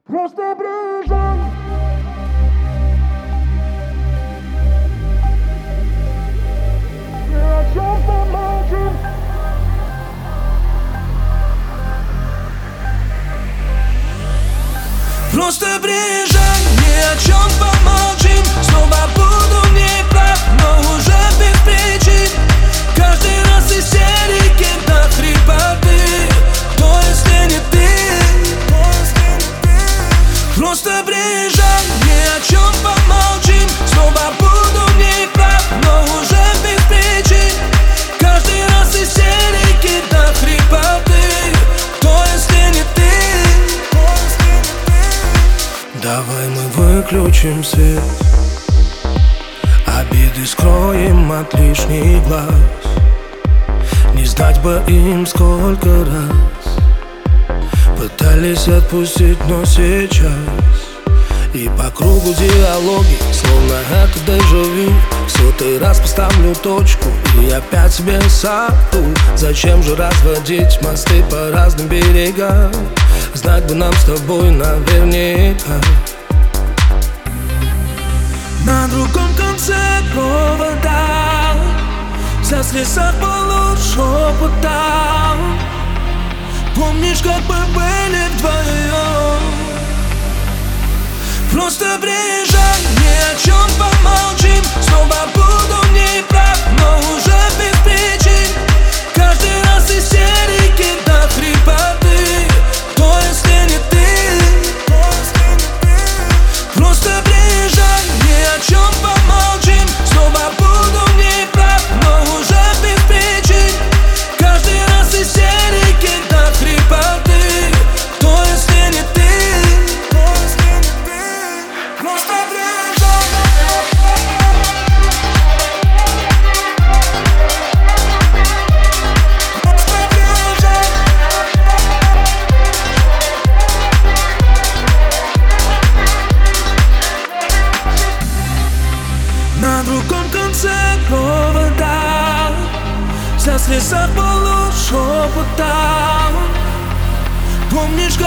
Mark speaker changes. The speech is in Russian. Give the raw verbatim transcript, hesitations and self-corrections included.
Speaker 1: Просто приезжай. Ни о чем помолчим.
Speaker 2: Просто приезжай, ни о чем помолчим. Снова буду неправ, но уже без причин. Каждый раз истерики до хрипоты. Кто, если не ты? Просто приезжай, ни о чем помолчим. Снова буду неправ, но уже без причин. Каждый раз истерики до хрипоты. Кто, если не ты? Давай мы выключим свет, обиды скроем от лишних глаз. Не знать бы им сколько раз пытались отпустить, но сейчас и по кругу диалоги, словно это дежавю. В сотый раз поставлю точку и опять себе совру. Зачем же разводить мосты по разным берегам? Знать бы нам с тобой наверняка. На другом конце провода вся слезах полу шепотом. Помнишь, как мы были вдвоем? Просто приезжай, ни о чем помолчим. Снова буду неправ, но уже без причин. Каждый раз истерики до хрипоты. Кто, если не ты? Просто приезжай, ни о чем помолчим. Снова буду неправ, но уже без причин. Каждый раз истерики до хрипоты. Кто, если не ты? Просто приезжай. Просто приезжай. На другом конце провода вся слезах полу шепотом. Помнишь, как